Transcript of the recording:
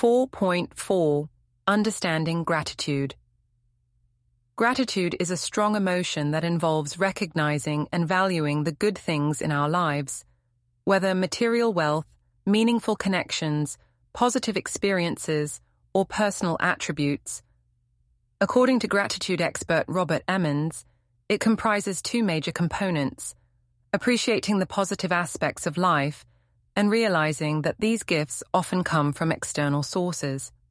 4.4 Understanding Gratitude. Gratitude is a strong emotion that involves recognizing and valuing the good things in our lives, whether material wealth, meaningful connections, positive experiences, or personal attributes. According to gratitude expert Robert Emmons, it comprises two major components: appreciating the positive aspects of life and realizing that these gifts often come from external sources.